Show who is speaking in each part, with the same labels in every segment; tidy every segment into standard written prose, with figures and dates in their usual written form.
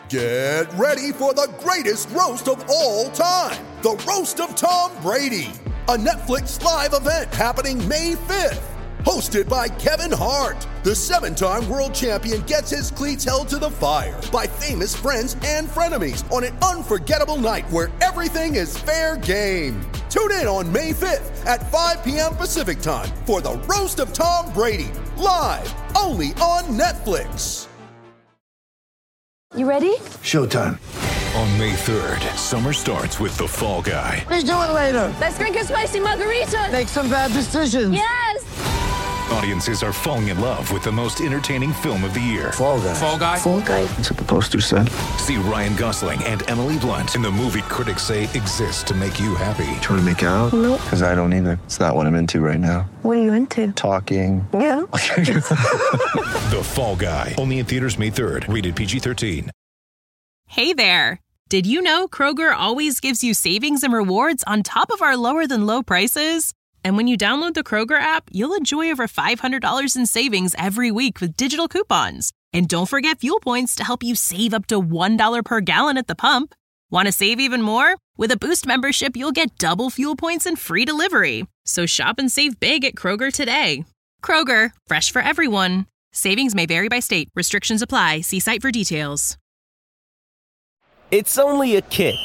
Speaker 1: Get ready for the greatest roast of all time, the Roast of Tom Brady, a Netflix live event happening May 5th. Hosted by Kevin Hart, the 7-time world champion gets his cleats held to the fire by famous friends and frenemies on an unforgettable night where everything is fair game. Tune in on May 5th at 5 p.m. Pacific time for the Roast of Tom Brady, live only on Netflix.
Speaker 2: You ready?
Speaker 3: Showtime.
Speaker 4: On May 3rd, summer starts with The Fall Guy.
Speaker 3: Let's do it later.
Speaker 2: Let's drink a spicy margarita.
Speaker 3: Make some bad decisions.
Speaker 2: Yes!
Speaker 4: Audiences are falling in love with the most entertaining film of the year.
Speaker 3: Fall Guy.
Speaker 4: Fall Guy?
Speaker 2: Fall guy.
Speaker 3: That's what the poster said.
Speaker 4: See Ryan Gosling and Emily Blunt in the movie critics say exists to make you happy.
Speaker 3: Trying to make it out?
Speaker 2: Nope.
Speaker 3: Because I don't either. It's not what I'm into right now.
Speaker 2: What are you into?
Speaker 3: Talking.
Speaker 2: Yeah.
Speaker 4: The Fall Guy. Only in theaters May 3rd. Rated PG-13.
Speaker 5: Hey there. Did you know Kroger always gives you savings and rewards on top of our lower than low prices? And when you download the Kroger app, you'll enjoy over $500 in savings every week with digital coupons. And don't forget fuel points to help you save up to $1 per gallon at the pump. Want to save even more? With a Boost membership, you'll get double fuel points and free delivery. So shop and save big at Kroger today. Kroger, fresh for everyone. Savings may vary by state. Restrictions apply. See site for details.
Speaker 6: It's only a kick,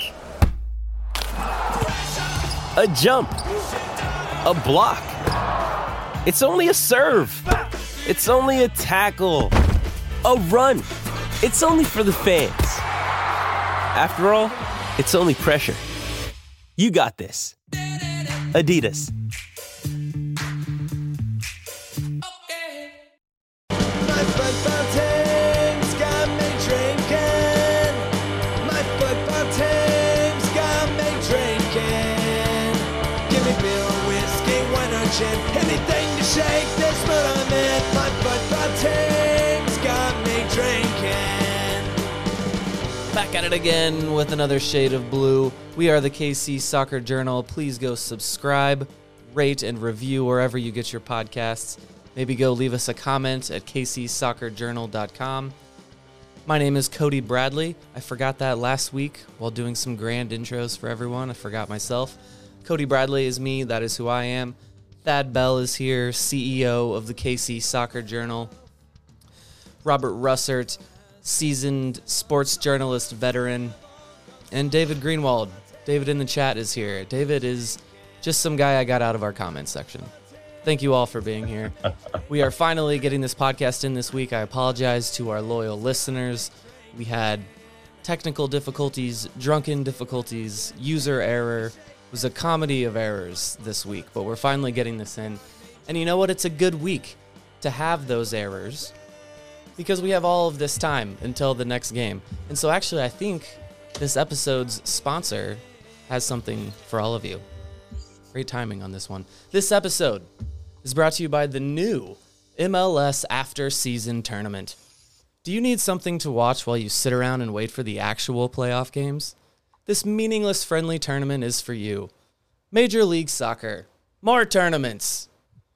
Speaker 6: a jump, a block. It's only a serve. It's only a tackle, a run. It's only for the fans. After all, it's only pressure. You got this. Adidas.
Speaker 7: Anything to shake this mood I'm in. My football team's got me drinking.
Speaker 6: Back at it again with another shade of blue. We are the KC Soccer Journal. Please go subscribe, rate, and review wherever you get your podcasts. Maybe go leave us a comment at kcsoccerjournal.com. My name is Cody Bradley. I forgot that last week while doing some grand intros for everyone. I forgot myself. Cody Bradley is me. That is who I am. Thad Bell is here, CEO of the KC Soccer Journal. Robert Russert, seasoned sports journalist veteran. And David Greenwald. David in the chat is here. David is just some guy I got out of our comments section. Thank you all for being here. We are finally getting this podcast in this week. I apologize to our loyal listeners. We had technical difficulties, drunken difficulties, user error. It was a comedy of errors this week, but we're finally getting this in. And you know what? It's a good week to have those errors because we have all of this time until the next game. And so actually, I think this episode's sponsor has something for all of you. Great timing on this one. This episode is brought to you by the new MLS After Season Tournament. Do you need something to watch while you sit around and wait for the actual playoff games? This meaningless friendly tournament is for you. Major League Soccer. More tournaments.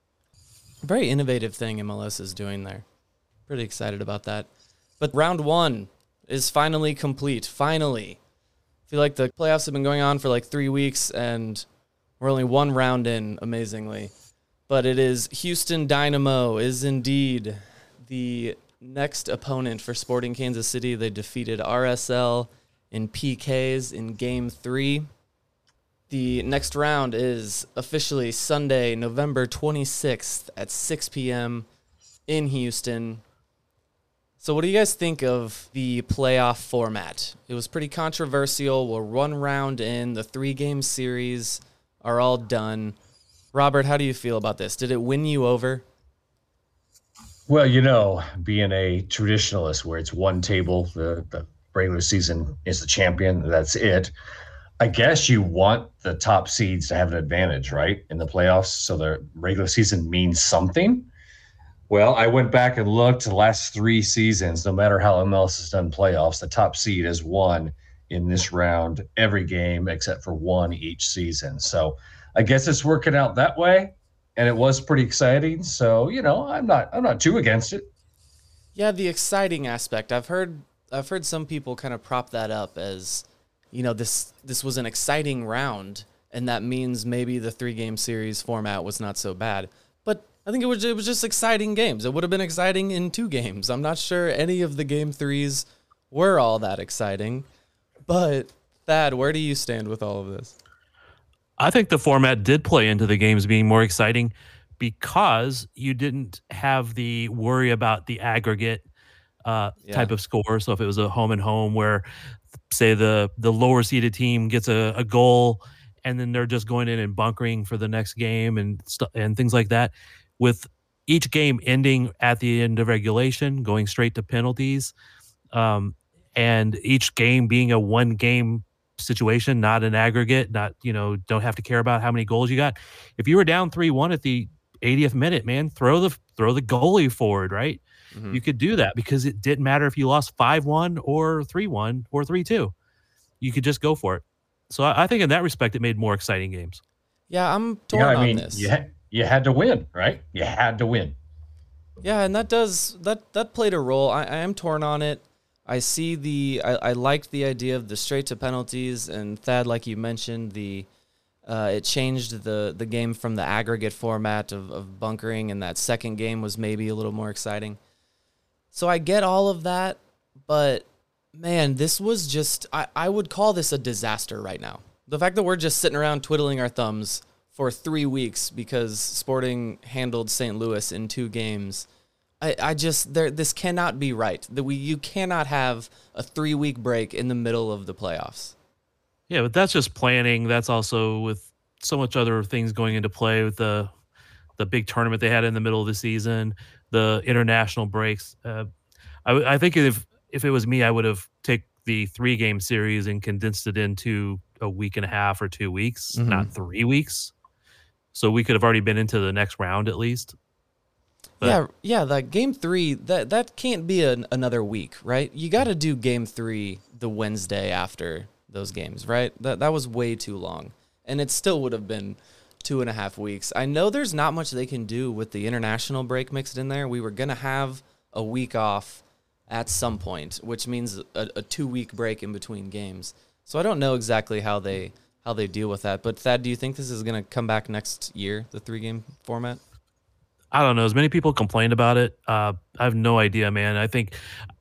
Speaker 6: Very innovative thing MLS is doing there. Pretty excited about that. But round one is finally complete. Finally. I feel like the playoffs have been going on for like 3 weeks and we're only one round in, amazingly. But it is Houston Dynamo is indeed the next opponent for Sporting Kansas City. They defeated RSL in PKs in Game 3. The next round is officially Sunday, November 26th at 6 p.m. in Houston. So what do you guys think of the playoff format? It was pretty controversial. We're one round in. The 3-game series are all done. Robert, how do you feel about this? Did it win you over?
Speaker 8: Well, you know, being a traditionalist where it's one table, the regular season is the champion. That's it. I guess you want the top seeds to have an advantage, right, in the playoffs. So the regular season means something. Well, I went back and looked the last 3 seasons. No matter how MLS has done playoffs, the top seed has won in this round every game except for one each season. So I guess it's working out that way, and it was pretty exciting. So, you know, I'm not too against it.
Speaker 6: Yeah, the exciting aspect. I've heard I've heard some people kind of prop that up as, this was an exciting round, and that means maybe the 3-game series format was not so bad. But I think it was just exciting games. It would have been exciting in 2 games. I'm not sure any of the game 3s were all that exciting. But Thad, where do you stand with all of this?
Speaker 9: I think the format did play into the games being more exciting because you didn't have the worry about the aggregate type of score. So if it was a home and home where, say, the lower seeded team gets a goal and then they're just going in and bunkering for the next game and things like that, with each game ending at the end of regulation, going straight to penalties, and each game being a 1-game situation, not an aggregate, not, don't have to care about how many goals you got. If you were down 3-1 at the 80th minute, man, throw the goalie forward, right? Mm-hmm. You could do that because it didn't matter if you lost 5-1 or 3-1 or 3-2. You could just go for it. So I think in that respect, it made more exciting games.
Speaker 6: Yeah, I'm torn on this.
Speaker 8: You had to win, right? You had to win.
Speaker 6: Yeah, and that played a role. I am torn on it. I see I liked the idea of the straight to penalties, and Thad, like you mentioned, it changed the game from the aggregate format of bunkering, and that second game was maybe a little more exciting. So I get all of that, but man, this was just, I would call this a disaster right now. The fact that we're just sitting around twiddling our thumbs for 3 weeks because Sporting handled St. Louis in 2 games, this cannot be right. You cannot have a 3-week break in the middle of the playoffs.
Speaker 9: Yeah, but that's just planning. That's also with so much other things going into play with the big tournament they had in the middle of the season, the international breaks. I think if it was me, I would have taken the 3-game series and condensed it into a week and a half or 2 weeks, not 3 weeks. So we could have already been into the next round at least. But
Speaker 6: yeah. Like game 3, that can't be another week, right? You got to do game 3 the Wednesday after those games, right? That was way too long, and it still would have been 2.5 weeks. I know there's not much they can do with the international break mixed in there. We were gonna have a week off at some point, which means a 2-week break in between games. So I don't know exactly how they deal with that. But Thad, do you think this is gonna come back next year, the 3-game format?
Speaker 9: I don't know. As many people complained about it, I have no idea, man. I think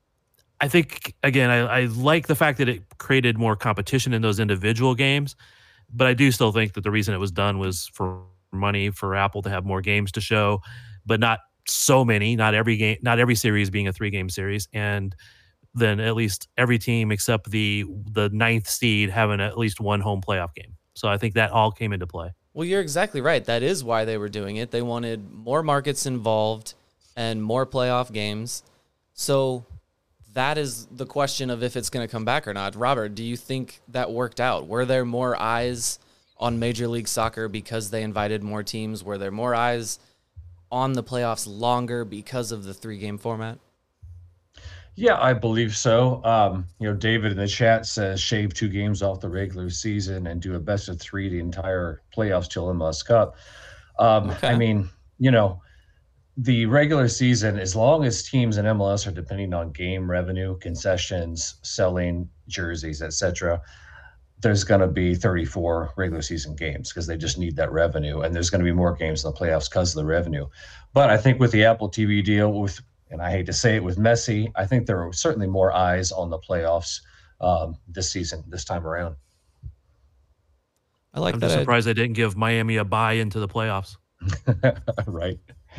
Speaker 9: again, I like the fact that it created more competition in those individual games, but I do still think that the reason it was done was for money, for Apple to have more games to show, but not so many, not every series being a 3-game series, and then at least every team except the 9th seed having at least one home playoff game. So I think that all came into play.
Speaker 6: Well, you're exactly right. That is why they were doing it. They wanted more markets involved and more playoff games. So that is the question of if it's going to come back or not. Robert, do you think that worked out? Were there more eyes on Major League Soccer because they invited more teams? Were there more eyes on the playoffs longer because of the 3-game format?
Speaker 8: Yeah, I believe so. David in the chat says shave 2 games off the regular season and do a best of 3 the entire playoffs till MLS Cup. Okay. I mean, the regular season, as long as teams in MLS are depending on game revenue, concessions, selling jerseys, etc., there's going to be 34 regular season games because they just need that revenue. And there's going to be more games in the playoffs because of the revenue. But I think with the Apple TV deal, and I hate to say it, with Messi, I think there are certainly more eyes on the playoffs this season, this time around.
Speaker 6: I'm
Speaker 9: just surprised they didn't give Miami a bye into the playoffs.
Speaker 8: Right.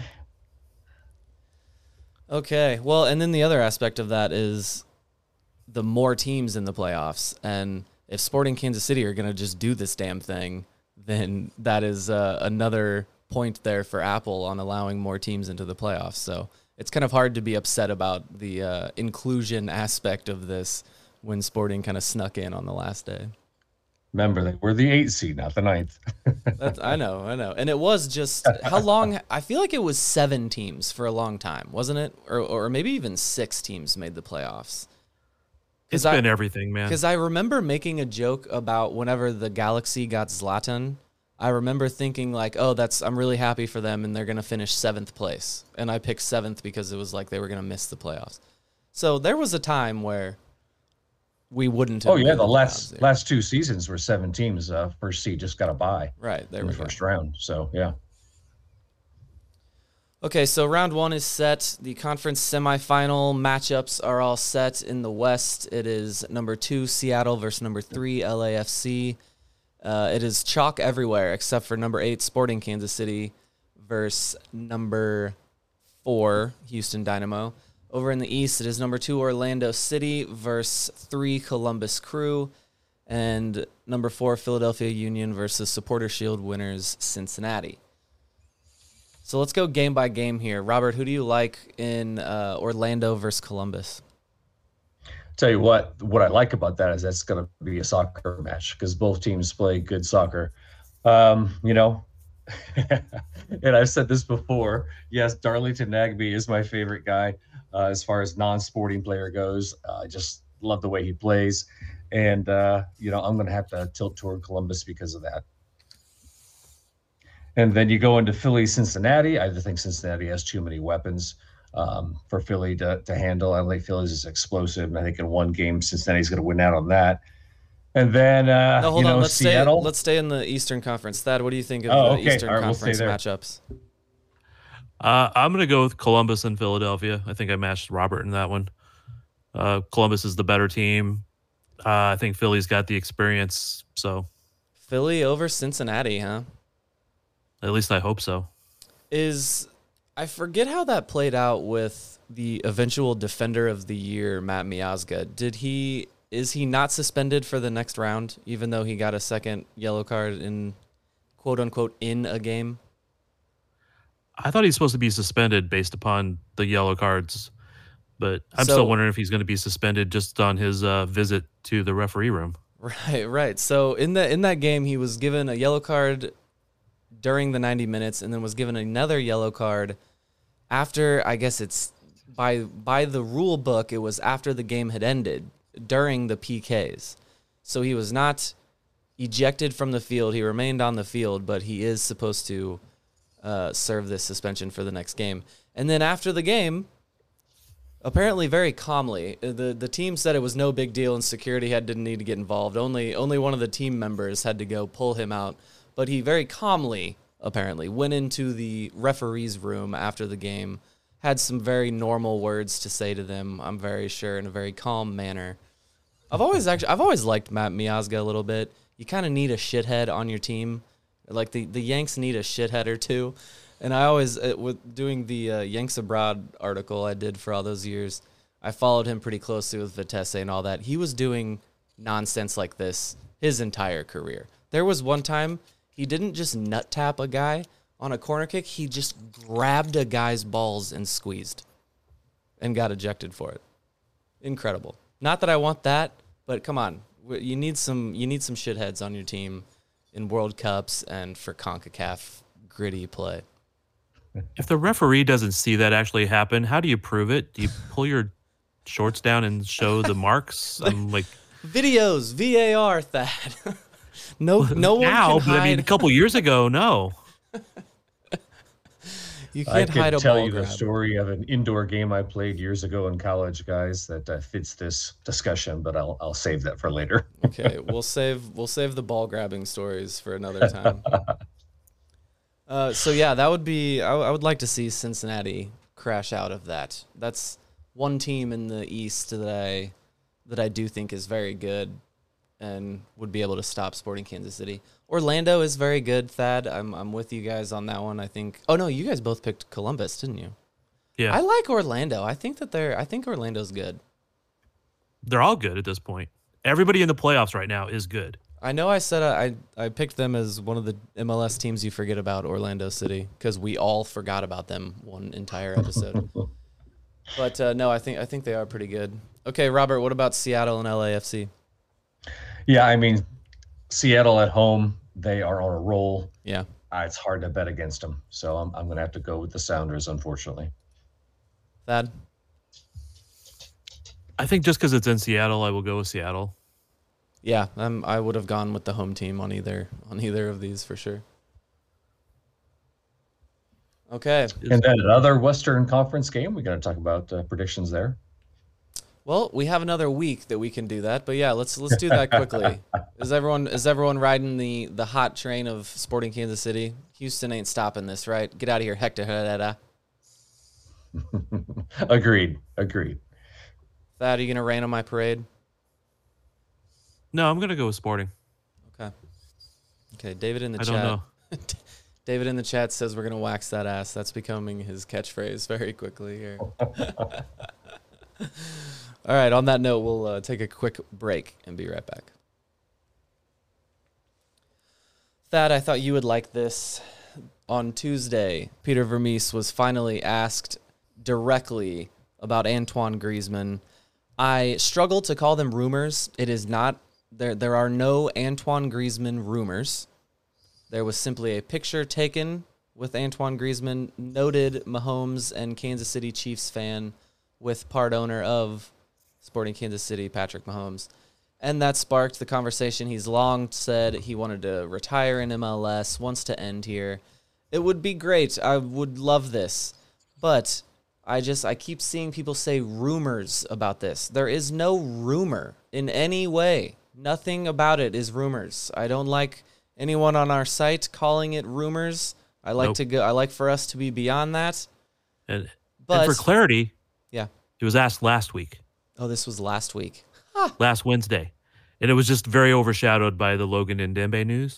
Speaker 6: Okay. Well, and then the other aspect of that is the more teams in the playoffs. And if Sporting Kansas City are going to just do this damn thing, then that is another point there for Apple on allowing more teams into the playoffs. So it's kind of hard to be upset about the inclusion aspect of this when Sporting kind of snuck in on the last day.
Speaker 8: Remember, they were the 8th seed, not the 9th.
Speaker 6: I know. And it was just, how long? I feel like it was 7 teams for a long time, wasn't it? Or maybe even 6 teams made the playoffs.
Speaker 9: It's been everything, man.
Speaker 6: Because I remember making a joke about whenever the Galaxy got Zlatan, I remember thinking like, oh, I'm really happy for them and they're going to finish 7th place. And I picked 7th because it was like they were going to miss the playoffs. So there was a time where we wouldn't have
Speaker 8: Oh yeah,
Speaker 6: made
Speaker 8: the
Speaker 6: playoffs here.
Speaker 8: last 2 seasons were 7 teams. First seed just got a bye
Speaker 6: Right, there
Speaker 8: in
Speaker 6: we
Speaker 8: the
Speaker 6: go.
Speaker 8: first round. So yeah.
Speaker 6: Okay, so round 1 is set. The conference semifinal matchups are all set in the West. It is number 2 Seattle versus number 3 LAFC. It is chalk everywhere except for number 8 Sporting Kansas City versus number 4 Houston Dynamo. Over in the East, it is number 2 Orlando City versus 3 Columbus Crew, and number 4 Philadelphia Union versus Supporter Shield winners Cincinnati. So let's go game by game here. Robert, who do you like in Orlando versus Columbus?
Speaker 8: Tell you what I like about that is that's going to be a soccer match because both teams play good soccer. You know, and I've said this before. Yes, Darlington Nagbe is my favorite guy as far as non-sporting player goes. I just love the way he plays. And, you know, I'm going to have to tilt toward Columbus because of that. And then you go into Philly, Cincinnati. I think Cincinnati has too many weapons for Philly to handle. I think Philly's is explosive, and I think in one game Cincinnati's going to win out on that. And then
Speaker 6: hold on.
Speaker 8: Seattle.
Speaker 6: Let's stay in the Eastern Conference. Thad, what do you think of the Eastern Conference matchups?
Speaker 9: I'm going to go with Columbus and Philadelphia. I think I matched Robert in that one. Columbus is the better team. I think Philly's got the experience. So
Speaker 6: Philly over Cincinnati, huh?
Speaker 9: At least I hope so.
Speaker 6: I forget how that played out with the eventual Defender of the Year, Matt Miazga. Is he not suspended for the next round, even though he got a second yellow card in, quote unquote, in a game?
Speaker 9: I thought he's supposed to be suspended based upon the yellow cards, but I'm still wondering if he's going to be suspended just on his visit to the referee room.
Speaker 6: Right. So in that game, he was given a yellow card during the 90 minutes and then was given another yellow card after, I guess it's by the rule book, it was after the game had ended during the PKs. So he was not ejected from the field. He remained on the field, but he is supposed to serve this suspension for the next game. And then after the game, apparently very calmly, the team said it was no big deal and security didn't need to get involved. Only one of the team members had to go pull him out. But he very calmly, apparently, went into the referee's room after the game, had some very normal words to say to them, I'm very sure, in a very calm manner. I've always liked Matt Miazga a little bit. You kind of need a shithead on your team. Like the Yanks need a shithead or two. And I always, with doing the Yanks Abroad article I did for all those years, I followed him pretty closely with Vitesse and all that. He was doing nonsense like this his entire career. There was one time he didn't just nut tap a guy on a corner kick. He just grabbed a guy's balls and squeezed and got ejected for it. Incredible. Not that I want that, but come on. You need some shitheads on your team in World Cups and for CONCACAF gritty play.
Speaker 9: If the referee doesn't see that actually happen, how do you prove it? Do you pull your shorts down and show the marks? I'm like,
Speaker 6: videos, VAR, Thad. No one
Speaker 9: now,
Speaker 6: can hide.
Speaker 9: But I mean, a couple years ago, no.
Speaker 6: You can't hide a ball
Speaker 8: tell you
Speaker 6: grab.
Speaker 8: the story of an indoor game I played years ago in college, guys, that fits this discussion, but I'll save that for later.
Speaker 6: Okay, we'll save the ball grabbing stories for another time. So yeah, that would be. I would like to see Cincinnati crash out of that. That's one team in the East that I do think is very good and would be able to stop Sporting Kansas City. Orlando is very good, Thad. I'm with you guys on that one. I think. Oh no, you guys both picked Columbus, didn't you?
Speaker 9: Yeah.
Speaker 6: I like Orlando. I think Orlando's good.
Speaker 9: They're all good at this point. Everybody in the playoffs right now is good.
Speaker 6: I know I said I picked them as one of the MLS teams you forget about, Orlando City, because we all forgot about them one entire episode. But no, I think they are pretty good. Okay, Robert, what about Seattle and LAFC?
Speaker 8: Yeah, I mean, Seattle at home, they are on a roll.
Speaker 6: Yeah.
Speaker 8: It's hard to bet against them. So I'm going to have to go with the Sounders, unfortunately.
Speaker 6: Thad?
Speaker 9: I think just because it's in Seattle, I will go with Seattle.
Speaker 6: Yeah, I would have gone with the home team on either of these for sure. Okay.
Speaker 8: And then another Western Conference game. We got to talk about predictions there.
Speaker 6: Well, we have another week that we can do that, but yeah, let's do that quickly. Is everyone riding the hot train of Sporting Kansas City? Houston ain't stopping this, right? Get out of here, Hector.
Speaker 8: Agreed.
Speaker 6: Thad, are you gonna rain on my parade?
Speaker 9: No, I'm gonna go with Sporting.
Speaker 6: Okay. David in the
Speaker 9: I
Speaker 6: chat.
Speaker 9: don't know.
Speaker 6: David in the chat says we're gonna wax that ass. That's becoming his catchphrase very quickly here. All right, on that note, we'll take a quick break and be right back. Thad, I thought you would like this. On Tuesday, Peter Vermes was finally asked directly about Antoine Griezmann. I struggle to call them rumors. It is not. There are no Antoine Griezmann rumors. There was simply a picture taken with Antoine Griezmann, noted Mahomes and Kansas City Chiefs fan with part owner of Sporting Kansas City, Patrick Mahomes. And that sparked the conversation. He's long said he wanted to retire in MLS, wants to end here. It would be great. I would love this. But I keep seeing people say rumors about this. There is no rumor in any way. Nothing about it is rumors. I don't like anyone on our site calling it rumors. I like for us to be beyond that.
Speaker 9: And for clarity,
Speaker 6: yeah,
Speaker 9: it was asked last week.
Speaker 6: Oh, this was last week.
Speaker 9: Last Wednesday. And it was just very overshadowed by the Logan and Dembe news.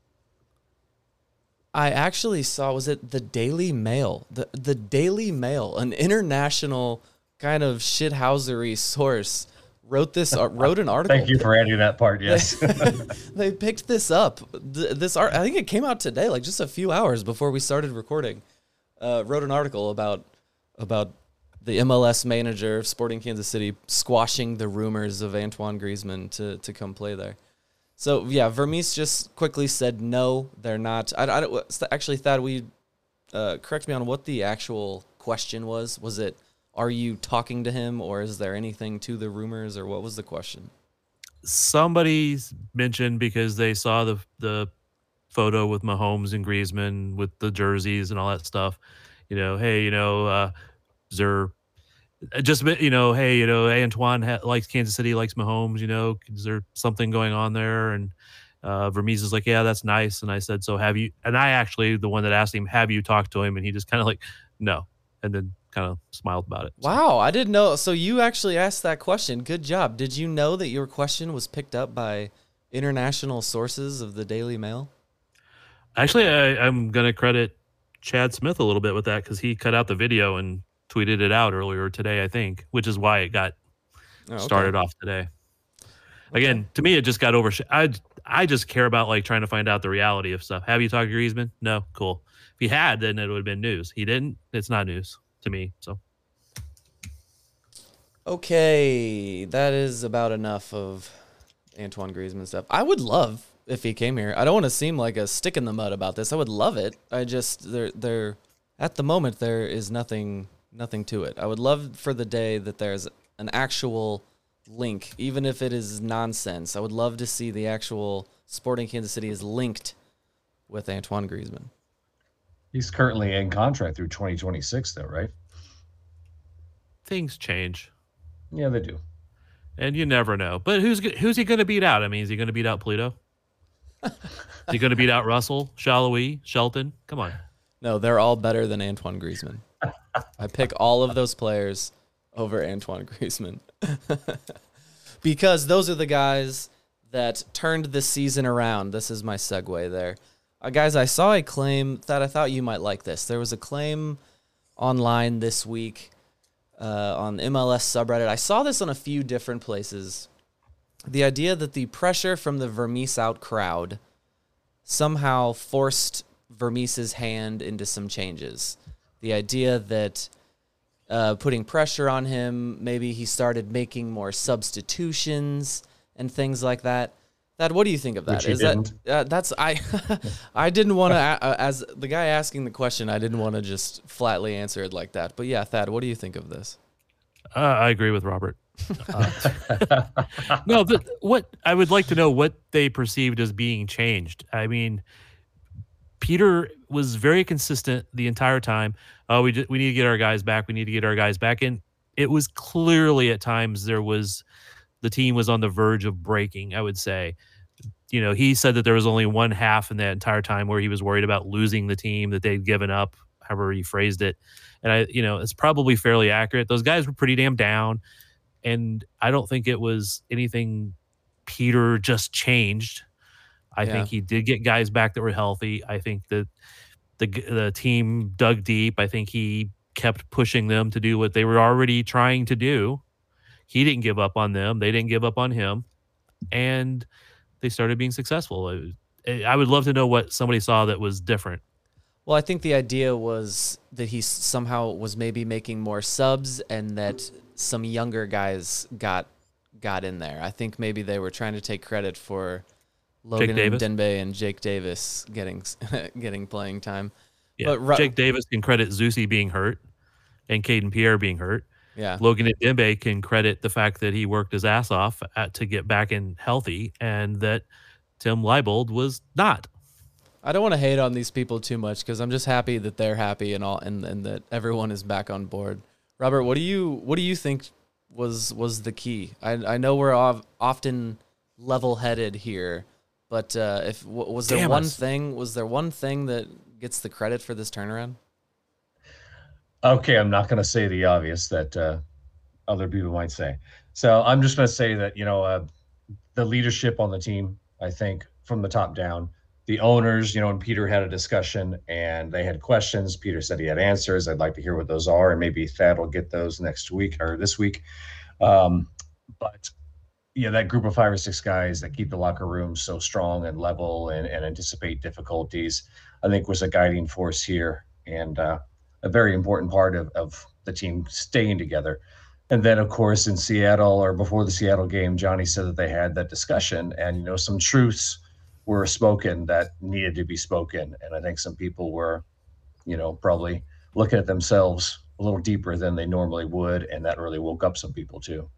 Speaker 6: I actually saw, was it the Daily Mail? The Daily Mail, an international kind of shithousery source, wrote an article.
Speaker 8: Thank you for adding that part, yes.
Speaker 6: They picked this up. I think it came out today, like just a few hours before we started recording. Wrote an article about the MLS manager of Sporting Kansas City squashing the rumors of Antoine Griezmann to come play there. So, yeah, Vermes just quickly said, no, they're not. Actually, Thad, will you correct me on what the actual question was? Was it, are you talking to him, or is there anything to the rumors, or what was the question?
Speaker 9: Somebody mentioned, because they saw the photo with Mahomes and Griezmann with the jerseys and all that stuff, hey, is there just, hey, Antoine likes Kansas City, likes Mahomes, is there something going on there? And Vermes is like, yeah, that's nice. And I said, so have you, and I actually, the one that asked him, have you talked to him? And he just kind of like, no. And then kind of smiled about it.
Speaker 6: Wow, I didn't know. So you actually asked that question. Good job. Did you know that your question was picked up by international sources of the Daily Mail?
Speaker 9: Actually, I'm going to credit Chad Smith a little bit with that, because he cut out the video and tweeted it out earlier today, I think, which is why it got started off today. Again, to me, it just got I just care about like trying to find out the reality of stuff. Have you talked to Griezmann? No, cool. If he had, then it would have been news. He didn't. It's not news to me. So,
Speaker 6: okay, that is about enough of Antoine Griezmann stuff. I would love if he came here. I don't want to seem like a stick in the mud about this. I would love it. I just there at the moment there is nothing to it. I would love for the day that there's an actual link, even if it is nonsense. I would love to see the actual Sporting Kansas City is linked with Antoine Griezmann.
Speaker 8: He's currently in contract through 2026, though, right?
Speaker 9: Things change.
Speaker 8: Yeah, they do.
Speaker 9: And you never know. But who's he going to beat out? I mean, is he going to beat out Polito? Is he going to beat out Russell, Shallowy, Shelton? Come on.
Speaker 6: No, they're all better than Antoine Griezmann. I pick all of those players over Antoine Griezmann. Because those are the guys that turned the season around. This is my segue there. Guys, I saw a claim that I thought you might like this. There was a claim online this week on MLS subreddit. I saw this on a few different places. The idea that the pressure from the Vermes out crowd somehow forced Vermes' hand into some changes. The idea that putting pressure on him, maybe he started making more substitutions and things like that. Thad, what do you think of that? I didn't want to, as the guy asking the question, I didn't want to just flatly answer it like that. But yeah, Thad, what do you think of this?
Speaker 9: I agree with Robert. No, what I would like to know what they perceived as being changed. I mean, Peter was very consistent the entire time. We need to get our guys back. We need to get our guys back in. it was clearly at times the team was on the verge of breaking, I would say. You know, he said that there was only one half in that entire time where he was worried about losing the team, that they'd given up, however he phrased it. And it's probably fairly accurate. Those guys were pretty damn down. And I don't think it was anything Peter just changed. I think he did get guys back that were healthy. I think that the team dug deep. I think he kept pushing them to do what they were already trying to do. He didn't give up on them. They didn't give up on him. And they started being successful. I would love to know what somebody saw that was different.
Speaker 6: Well, I think the idea was that he somehow was maybe making more subs and that some younger guys got in there. I think maybe they were trying to take credit for Logan Denbe and Jake Davis getting playing time.
Speaker 9: Yeah, but Jake Davis can credit Zusi being hurt and Caden Pierre being hurt.
Speaker 6: Yeah,
Speaker 9: Logan Dembe can credit the fact that he worked his ass off to get back in healthy, and that Tim Leibold was not.
Speaker 6: I don't want to hate on these people too much because I'm just happy that they're happy and all, and that everyone is back on board. Robert, what do you think was the key? I know we're often level-headed here, but was there one thing that gets the credit for this turnaround?
Speaker 8: Okay, I'm not going to say the obvious that other people might say. So I'm just going to say that, the leadership on the team, I think, from the top down, the owners, and Peter had a discussion and they had questions. Peter said he had answers. I'd like to hear what those are, and maybe Thad will get those next week or this week. But that group of 5 or 6 guys that keep the locker room so strong and level and anticipate difficulties, I think was a guiding force here. And a very important part of the team staying together. And then, of course, in Seattle, or before the Seattle game, Johnny said that they had that discussion and, some truths were spoken that needed to be spoken. And I think some people were, probably looking at themselves a little deeper than they normally would. And that really woke up some people too.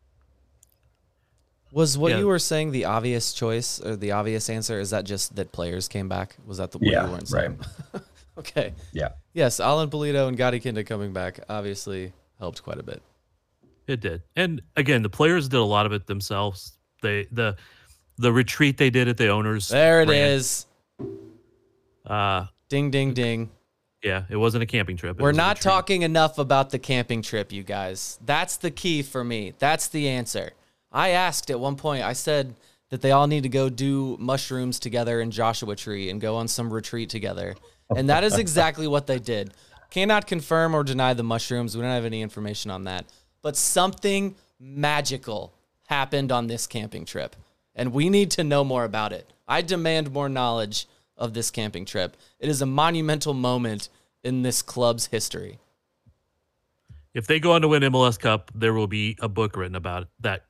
Speaker 6: Was what you were saying the obvious choice or the obvious answer? Is that just that players came back? Was that what you weren't saying? Right. Okay.
Speaker 8: Yeah.
Speaker 6: Yes, Alan Polito and Gadi Kinda coming back obviously helped quite a bit.
Speaker 9: It did. And again, the players did a lot of it themselves. The retreat they did at the owners.
Speaker 6: There it is. Ding, ding, ding.
Speaker 9: Yeah, it wasn't a camping trip.
Speaker 6: We're not talking enough about the camping trip, you guys. That's the key for me. That's the answer. I asked at one point, I said that they all need to go do mushrooms together in Joshua Tree and go on some retreat together. And that is exactly what they did. Cannot confirm or deny the mushrooms. We don't have any information on that. But something magical happened on this camping trip. And we need to know more about it. I demand more knowledge of this camping trip. It is a monumental moment in this club's history.
Speaker 9: If they go on to win MLS Cup, there will be a book written about that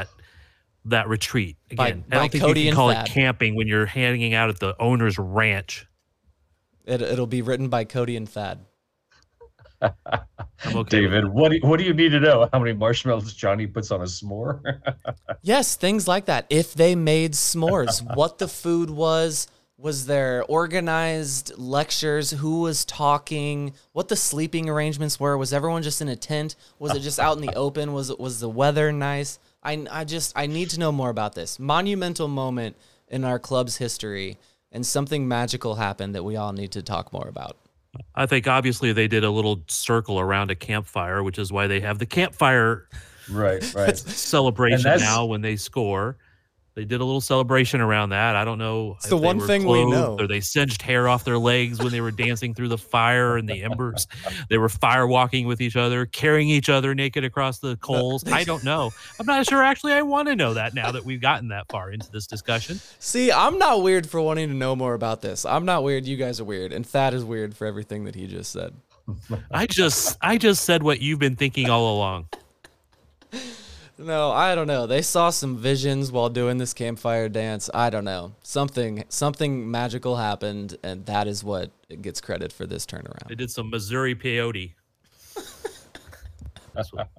Speaker 9: retreat. Again, I don't think
Speaker 6: Cody
Speaker 9: you can call
Speaker 6: Thad.
Speaker 9: it camping when you're hanging out at the owner's ranch.
Speaker 6: It'll be written by Cody and Thad.
Speaker 9: I'm okay
Speaker 8: David, what do you need to know? How many marshmallows Johnny puts on a s'more?
Speaker 6: Yes, things like that. If they made s'mores, what the food was there organized lectures, who was talking, what the sleeping arrangements were, was everyone just in a tent? Was it just out in the open? Was the weather nice? I need to know more about this. Monumental moment in our club's history, and something magical happened that we all need to talk more about.
Speaker 9: I think obviously they did a little circle around a campfire, which is why they have the campfire
Speaker 8: right
Speaker 9: celebration now when they score. They did a little celebration around that. I don't know.
Speaker 6: It's the one thing we know.
Speaker 9: Or they singed hair off their legs when they were dancing through the fire and the embers. They were firewalking with each other, carrying each other naked across the coals. I don't know. I'm not sure. Actually, I want to know that now that we've gotten that far into this discussion.
Speaker 6: See, I'm not weird for wanting to know more about this. I'm not weird. You guys are weird. And Thad is weird for everything that he just said.
Speaker 9: I just said what you've been thinking all along.
Speaker 6: No, I don't know. They saw some visions while doing this campfire dance. I don't know. Something magical happened, and that is what gets credit for this turnaround.
Speaker 9: They did some Missouri peyote. That's what.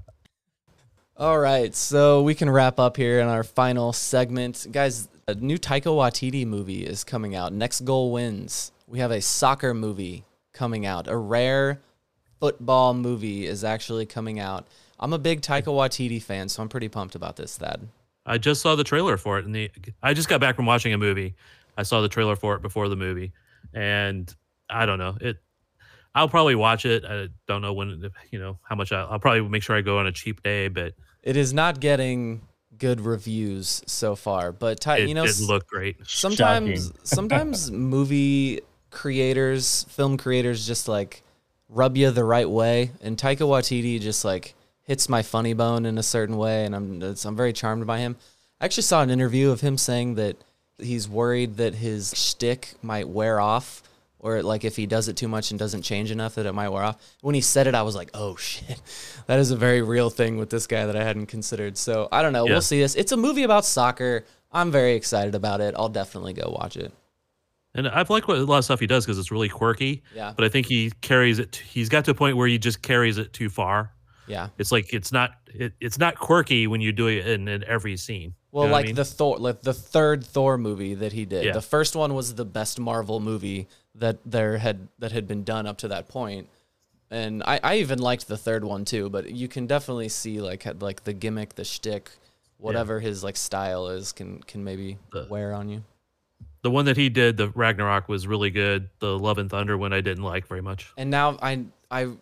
Speaker 6: All right, so we can wrap up here in our final segment. Guys, a new Taika Waititi movie is coming out. Next Goal Wins. We have a soccer movie coming out. A rare football movie is actually coming out. I'm a big Taika Waititi fan, so I'm pretty pumped about this, Thad.
Speaker 9: I just saw the trailer for it, I just got back from watching a movie. I saw the trailer for it before the movie, and I don't know it. I'll probably watch it. I don't know when, how much. I'll probably make sure I go on a cheap day, but
Speaker 6: it is not getting good reviews so far. But
Speaker 9: it didn't look great.
Speaker 6: Sometimes movie creators, film creators, just like rub you the right way, and Taika Waititi just like hits my funny bone in a certain way, and I'm very charmed by him. I actually saw an interview of him saying that he's worried that his shtick might wear off, or like if he does it too much and doesn't change enough that it might wear off. When he said it, I was like, oh shit, that is a very real thing with this guy that I hadn't considered. So I don't know. Yeah. We'll see this. It's a movie about soccer. I'm very excited about it. I'll definitely go watch it.
Speaker 9: And I've liked a lot of stuff he does because it's really quirky.
Speaker 6: Yeah.
Speaker 9: But I think he carries it. He's got to a point where he just carries it too far.
Speaker 6: Yeah.
Speaker 9: It's like it's not quirky when you do it in every scene.
Speaker 6: Well, the third Thor movie that he did. Yeah. The first one was the best Marvel movie that had been done up to that point. And I even liked the third one too, but you can definitely see like the gimmick, the shtick, whatever his like style is can maybe wear on you.
Speaker 9: The one that he did, the Ragnarok, was really good. The Love and Thunder one I didn't like very much.
Speaker 6: And now I'm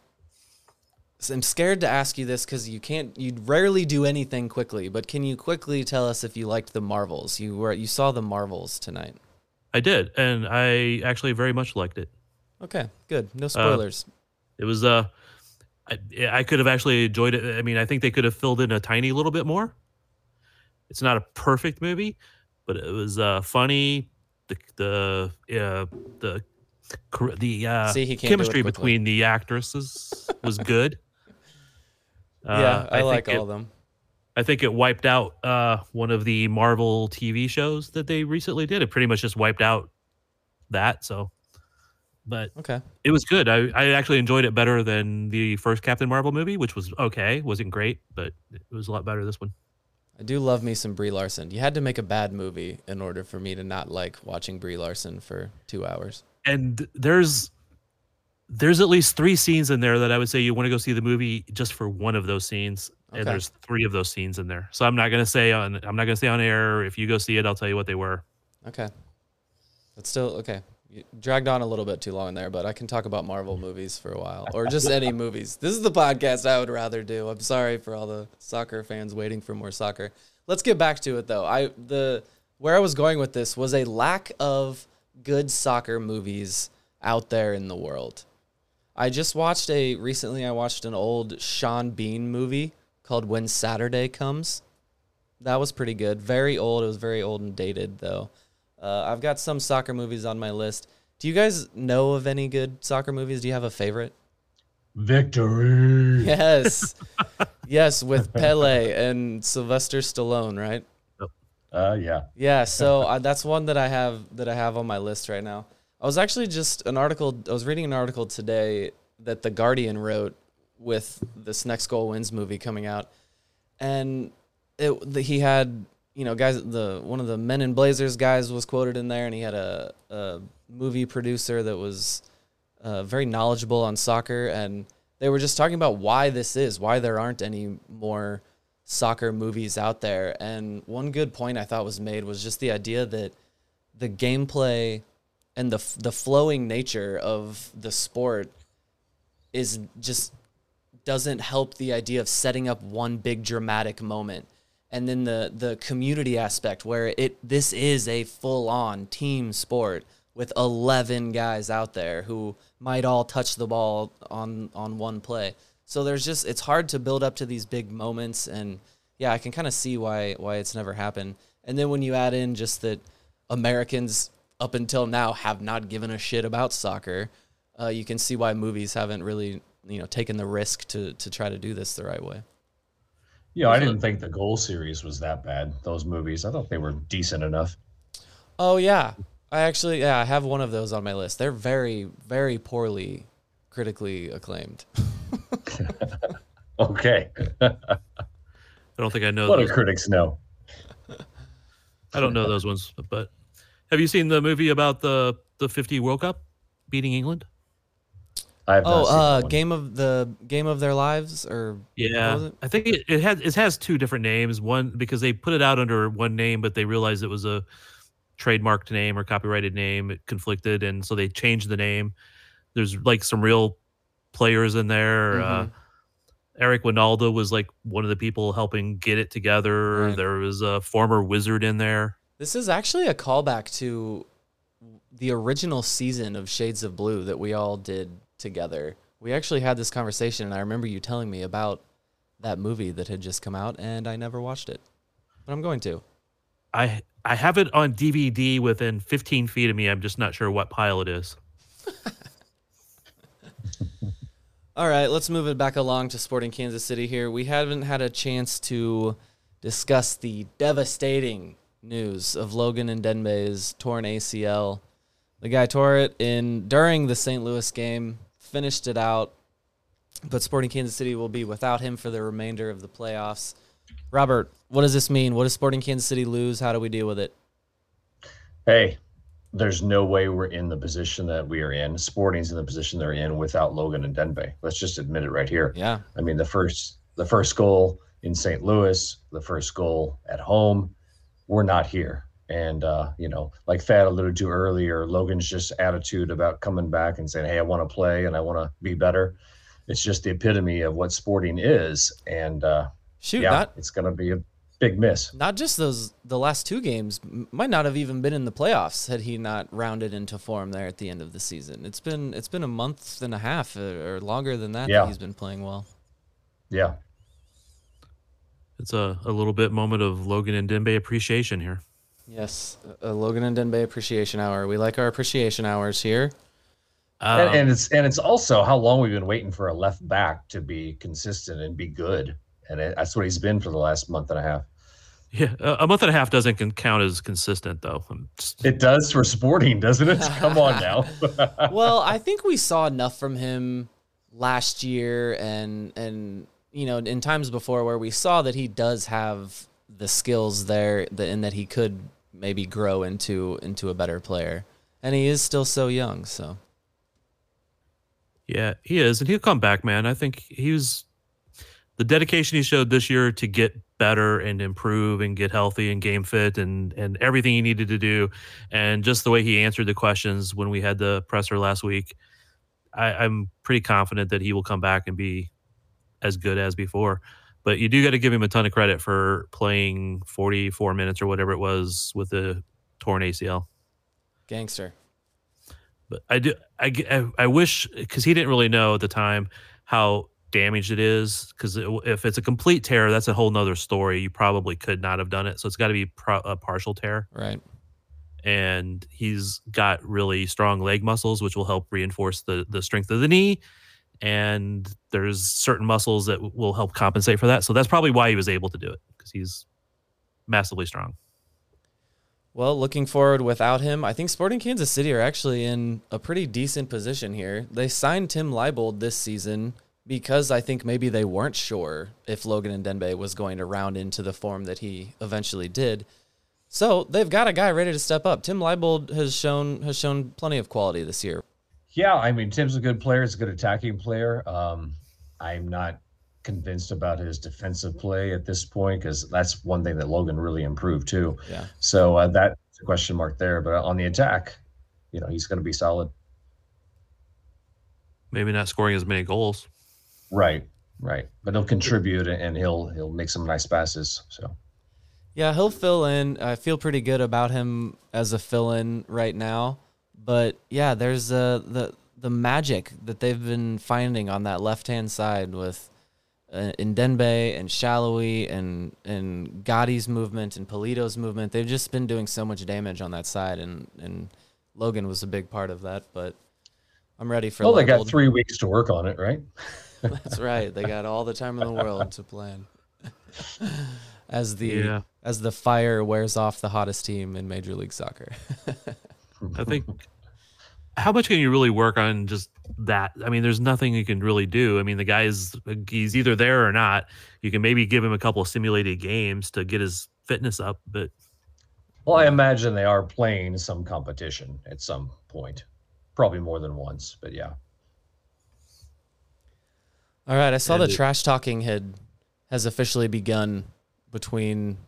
Speaker 6: scared to ask you this because you rarely do anything quickly, but can you quickly tell us if you liked the Marvels? You saw the Marvels tonight.
Speaker 9: I did, and I actually very much liked it.
Speaker 6: Okay, good. No spoilers.
Speaker 9: It was I could have actually enjoyed it. I mean, I think they could have filled in a tiny little bit more. It's not a perfect movie, but it was funny. The chemistry between the actresses was good.
Speaker 6: I like all of them.
Speaker 9: I think it wiped out one of the Marvel TV shows that they recently did. It pretty much just wiped out that. So, but
Speaker 6: okay,
Speaker 9: it was good. I actually enjoyed it better than the first Captain Marvel movie, which was okay. Wasn't great, but it was a lot better this one.
Speaker 6: I do love me some Brie Larson. You had to make a bad movie in order for me to not like watching Brie Larson for 2 hours.
Speaker 9: And there's at least 3 scenes in there that I would say you want to go see the movie just for one of those scenes. Okay. And there's 3 of those scenes in there. So I'm not gonna say on air. If you go see it, I'll tell you what they were.
Speaker 6: Okay. That's still okay. You dragged on a little bit too long there, but I can talk about Marvel movies for a while, or just any movies. This is the podcast I would rather do. I'm sorry for all the soccer fans waiting for more soccer. Let's get back to it though. Where I was going with this was a lack of good soccer movies out there in the world. I watched an old Sean Bean movie called When Saturday Comes. That was pretty good. Very old. It was very old and dated though. I've got some soccer movies on my list. Do you guys know of any good soccer movies? Do you have a favorite?
Speaker 8: Victory.
Speaker 6: Yes. Yes, with Pele and Sylvester Stallone, right?
Speaker 8: Yeah.
Speaker 6: Yeah, so that's one that I have on my list right now. I was actually reading an article today that The Guardian wrote with this Next Goal Wins movie coming out. And he had, guys, one of the Men in Blazers guys was quoted in there, and he had a movie producer that was very knowledgeable on soccer, and they were just talking about why there aren't any more soccer movies out there. And one good point I thought was made was just the idea that the gameplay and the flowing nature of the sport is just doesn't help the idea of setting up one big dramatic moment. And then the community aspect where this is a full-on team sport with 11 guys out there who might all touch the ball on one play. So it's hard to build up to these big moments, and yeah, I can kind of see why it's never happened. And then when you add in just that Americans up until now have not given a shit about soccer, you can see why movies haven't really taken the risk to try to do this the right way.
Speaker 8: Yeah, I didn't think the Goal series was that bad, those movies. I thought they were decent enough.
Speaker 6: Oh, yeah. I have one of those on my list. They're very, very poorly critically acclaimed.
Speaker 8: Okay.
Speaker 9: I don't think I know.
Speaker 8: What do critics know?
Speaker 9: I don't know those ones. But have you seen the movie about the 50 World Cup beating England?
Speaker 8: I have not seen that one.
Speaker 6: Game of Their Lives, or what
Speaker 9: Yeah,
Speaker 6: was it?
Speaker 9: I think it has two different names. One because they put it out under one name, but they realized it was a trademarked name or copyrighted name. It conflicted, and so they changed the name. There's like some real players in there. Eric Winalda was like one of the people helping get it together.
Speaker 6: Right.
Speaker 9: There was a former Wizard in there.
Speaker 6: This is actually a callback to the original season of Shades of Blue that we all did together. We actually had this conversation, and I remember you telling me about that movie that had just come out, and I never watched it, but I'm going to.
Speaker 9: I have it on DVD within 15 feet of me. I'm just not sure what pile it is.
Speaker 6: All right, let's move it back along to Sporting Kansas City here. We haven't had a chance to discuss the devastating news of Logan Ndenbe's torn ACL. The guy tore it during the St. Louis game, finished it out, but Sporting Kansas City will be without him for the remainder of the playoffs. Robert, what does this mean? What does Sporting Kansas City lose? How do we deal with it?
Speaker 8: Hey, there's no way we're in the position that we are in. Sporting's in the position they're in without Logan Ndenbe. Let's just admit it right here.
Speaker 6: Yeah.
Speaker 8: I mean, the first goal in St. Louis, the first goal at home, we're not here. And, like Thad alluded to earlier, Logan's just attitude about coming back and saying, hey, I want to play and I want to be better. It's just the epitome of what Sporting is. And, it's going to be a big miss.
Speaker 6: Not just the last two games, might not have even been in the playoffs had he not rounded into form there at the end of the season. It's been a month and a half or longer than that that he's been playing well.
Speaker 8: Yeah.
Speaker 9: It's a little bit moment of Logan Ndenbe appreciation here.
Speaker 6: Yes, a Logan Ndenbe appreciation hour. We like our appreciation hours here.
Speaker 8: And it's also how long we've been waiting for a left back to be consistent and be good. And that's what he's been for the last month and a half.
Speaker 9: Yeah, a month and a half doesn't count as consistent, though.
Speaker 8: It does for Sporting, doesn't it? Come on now.
Speaker 6: Well, I think we saw enough from him last year and in times before where we saw that he does have the skills there and that he could maybe grow into a better player. And he is still so young, so.
Speaker 9: Yeah, he is, and he'll come back, man. I think the dedication he showed this year to get better and improve and get healthy and game fit and everything he needed to do, and just the way he answered the questions when we had the presser last week, I'm pretty confident that he will come back and be as good as before. But you do got to give him a ton of credit for playing 44 minutes or whatever it was with the torn ACL.
Speaker 6: Gangster.
Speaker 9: But I wish, because he didn't really know at the time how damaged it is, because if it's a complete tear, that's a whole nother story. You probably could not have done it, so it's got to be a partial tear,
Speaker 6: right?
Speaker 9: And he's got really strong leg muscles, which will help reinforce the strength of the knee, and there's certain muscles that will help compensate for that. So that's probably why he was able to do it, because he's massively strong.
Speaker 6: Well, looking forward without him, I think Sporting Kansas City are actually in a pretty decent position here. They signed Tim Leibold this season because I think maybe they weren't sure if Logan Ndenbe was going to round into the form that he eventually did. So they've got a guy ready to step up. Tim Leibold has shown plenty of quality this year.
Speaker 8: Yeah, I mean, Tim's a good player. He's a good attacking player. I'm not convinced about his defensive play at this point, because that's one thing that Logan really improved too.
Speaker 6: Yeah.
Speaker 8: So that's a question mark there. But on the attack, he's going to be solid.
Speaker 9: Maybe not scoring as many goals.
Speaker 8: Right. But he'll contribute and he'll make some nice passes. So.
Speaker 6: Yeah, he'll fill in. I feel pretty good about him as a fill-in right now. But yeah, there's the magic that they've been finding on that left-hand side with Ndenbe and Shallowy and Gotti's movement and Polito's movement. They've just been doing so much damage on that side, and Logan was a big part of that. But I'm ready for.
Speaker 8: Well, they got 3 weeks to work on it, right?
Speaker 6: That's right. They got all the time in the world to plan. As the fire wears off the hottest team in Major League Soccer.
Speaker 9: I think, how much can you really work on just that? I mean, there's nothing you can really do. I mean, he's either there or not. You can maybe give him a couple of simulated games to get his fitness up, but.
Speaker 8: Well, I imagine they are playing some competition at some point, probably more than once, but yeah.
Speaker 6: All right, I saw the trash talking has officially begun between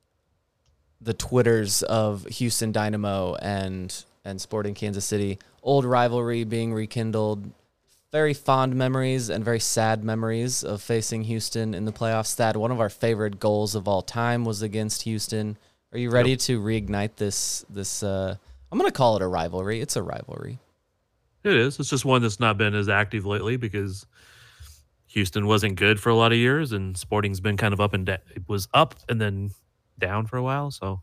Speaker 6: the Twitters of Houston Dynamo and Sporting Kansas City. Old rivalry being rekindled. Very fond memories and very sad memories of facing Houston in the playoffs. Thad, one of our favorite goals of all time was against Houston. Are you ready to reignite this? I'm going to call it a rivalry. It's a rivalry.
Speaker 9: It is. It's just one that's not been as active lately because Houston wasn't good for a lot of years, and Sporting's been kind of up and down. It was up and then down for a while. So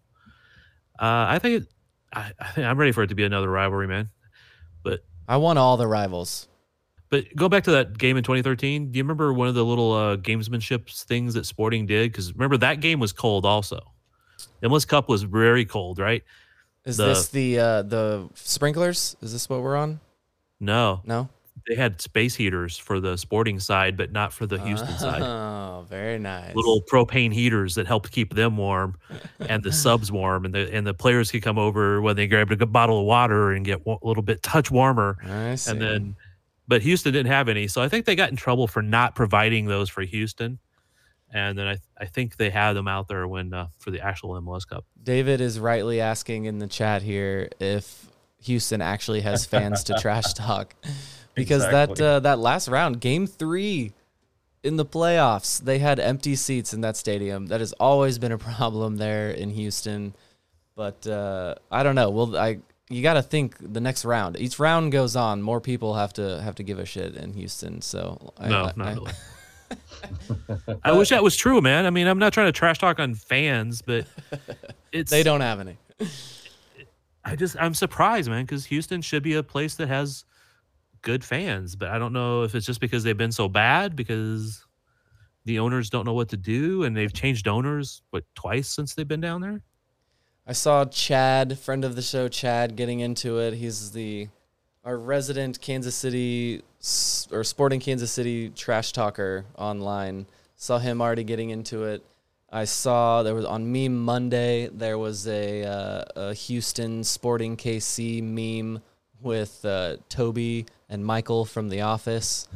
Speaker 9: I think I'm ready for it to be another rivalry, man. But
Speaker 6: I want all the rivals.
Speaker 9: But go back to that game in 2013. Do you remember one of the little gamesmanship things that Sporting did? Because remember, that game was cold also. MLS Cup was very cold, right?
Speaker 6: Is this the sprinklers? Is this what we're on?
Speaker 9: No. They had space heaters for the Sporting side, but not for the Houston side.
Speaker 6: Oh, very nice.
Speaker 9: Little propane heaters that helped keep them warm and the subs warm, and the players could come over when they grabbed a bottle of water and get a little bit touch warmer.
Speaker 6: I see.
Speaker 9: And then, but Houston didn't have any, so I think they got in trouble for not providing those for Houston. And then I think they had them out there when for the actual MLS Cup.
Speaker 6: David is rightly asking in the chat here if Houston actually has fans to trash talk. Because
Speaker 8: Exactly.
Speaker 6: that last round, game 3 in the playoffs, they had empty seats in that stadium. That has always been a problem there in Houston. But I don't know. You got to think the next round. Each round goes on, more people have to give a shit in Houston. So
Speaker 9: not really. I wish that was true, man. I mean, I'm not trying to trash talk on fans, but
Speaker 6: they don't have any.
Speaker 9: I'm surprised, man, because Houston should be a place that has good fans, but I don't know if it's just because they've been so bad, because the owners don't know what to do, and they've changed owners twice since they've been down there.
Speaker 6: I saw Chad, friend of the show, Chad, getting into it. He's our resident Kansas City or Sporting Kansas City trash talker online. Saw him already getting into it. I saw there was on Meme Monday, there was a Houston Sporting KC meme with Toby and Michael from The Office.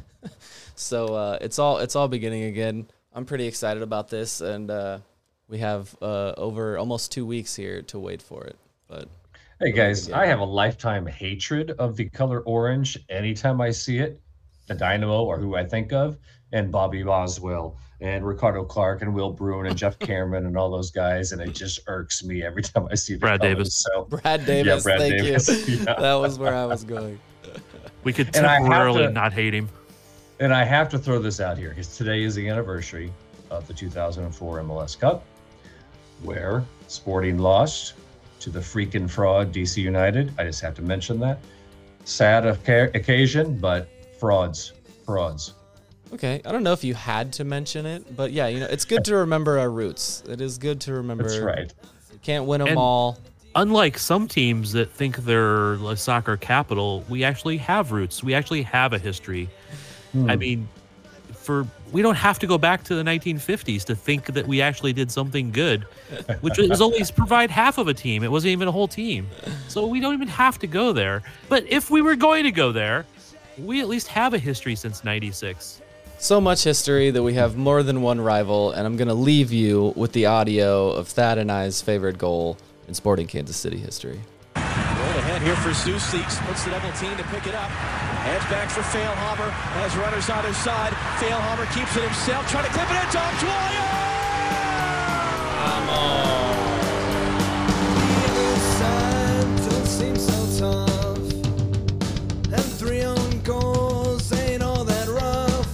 Speaker 6: So it's all beginning again. I'm pretty excited about this, and we have over almost 2 weeks here to wait for it. But
Speaker 8: hey guys, I have a lifetime hatred of the color orange. Anytime I see it, the Dynamo or who I think of, and Bobby Boswell and Ricardo Clark and Will Bruin and Jeff Cameron and all those guys, and it just irks me every time I see the
Speaker 9: Brad
Speaker 8: colors.
Speaker 9: Davis.
Speaker 8: So
Speaker 6: Brad Davis,
Speaker 8: Brad
Speaker 6: thank
Speaker 8: Davis.
Speaker 6: you.
Speaker 8: Yeah.
Speaker 6: That was where I was going.
Speaker 9: We could
Speaker 8: And I have
Speaker 9: temporarily
Speaker 8: to-
Speaker 9: not hate him.
Speaker 8: And I have to throw this out here because today is the anniversary of the 2004 MLS Cup, where Sporting lost to the freaking fraud DC United. I just have to mention that. Sad occasion, but frauds.
Speaker 6: Okay, I don't know if you had to mention it, but yeah, it's good to remember our roots. It is good to remember.
Speaker 8: That's right.
Speaker 6: You can't win them
Speaker 9: And
Speaker 6: all.
Speaker 9: Unlike some teams that think they're a soccer capital, we actually have roots. We actually have a history. I mean, we don't have to go back to the 1950s to think that we actually did something good, which was only provide half of a team. It wasn't even a whole team. So we don't even have to go there. But if we were going to go there, we at least have a history since 96.
Speaker 6: So much history that we have more than one rival, and I'm going to leave you with the audio of Thad and I's favorite goal in Sporting Kansas City history.
Speaker 7: Roll ahead here for Zusi. Splits the double team to pick it up. Heads back for Failhammer. Has runners either side. Failhammer keeps it himself. Trying to clip it in. Tom Dwyer! Come on. The other side don't seem so tough. And 3 own goals ain't all that rough.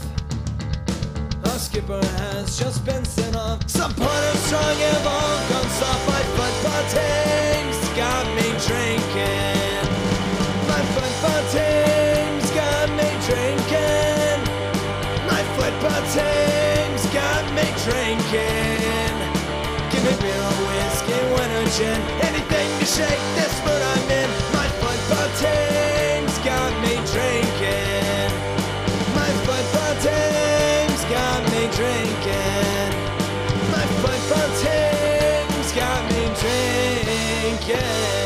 Speaker 7: Our skipper has just been sent off. Some punter strong and ball gone soft. My football team's got me drinking. My football team's got me drinking. My football team's got me drinking. Give me beer or whiskey, wine or gin. Anything to shake this mood I'm in. My football team's got me drinking. My football team's got me drinking. My football team's got me drinking.